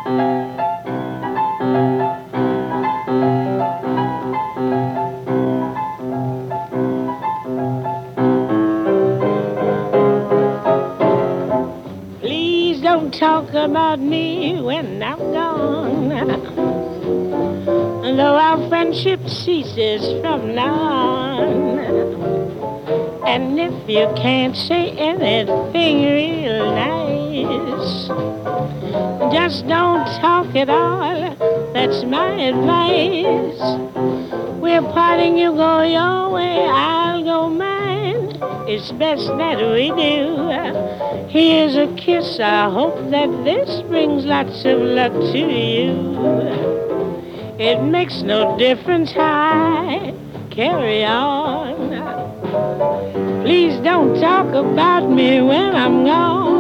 Please don't talk about me when I'm gone. Though our friendship ceases from now on. And if you can't say anything real nice, just don't talk at all. That's my advice. We're parting, you go your way, I'll go mine. It's best that we do. Here's a kiss, I hope that this brings lots of luck to you. It makes no difference how I carry on. Please don't talk about me when I'm gone.